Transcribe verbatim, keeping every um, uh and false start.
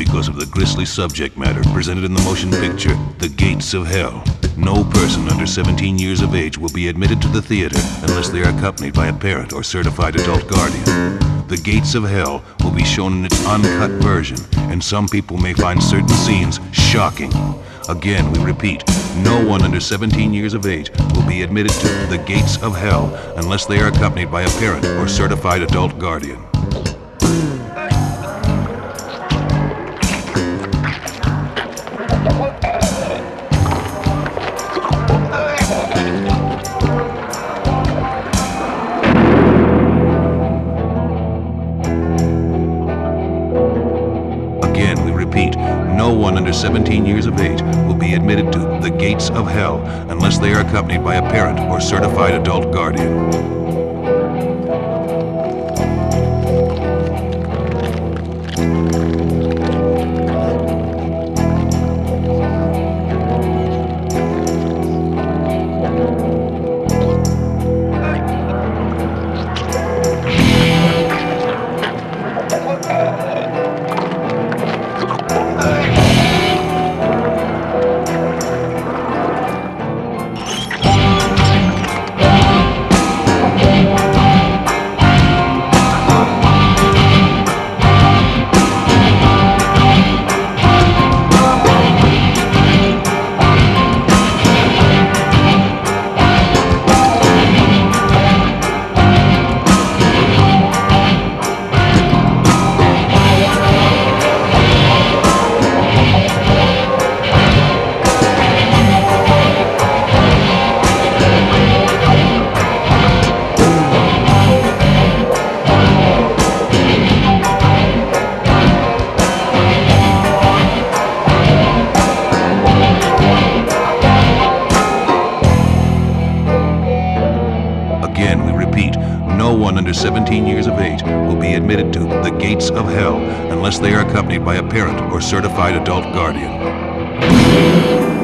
because of the grisly subject matter presented in the motion picture, The Gates of Hell. No person under seventeen years of age will be admitted to the theater unless they are accompanied by a parent or certified adult guardian. The Gates of Hell will be shown in its uncut version, and some people may find certain scenes shocking. Again, we repeat, no one under seventeen years of age will be admitted to The Gates of Hell unless they are accompanied by a parent or certified adult guardian. Again, we repeat, no one under seventeen years of age will be admitted to The Gates of Hell unless they are accompanied by a parent or certified adult guardian. Again, we repeat, no one under seventeen years of age will be admitted to The Gates of Hell unless they are accompanied by a parent or certified adult guardian.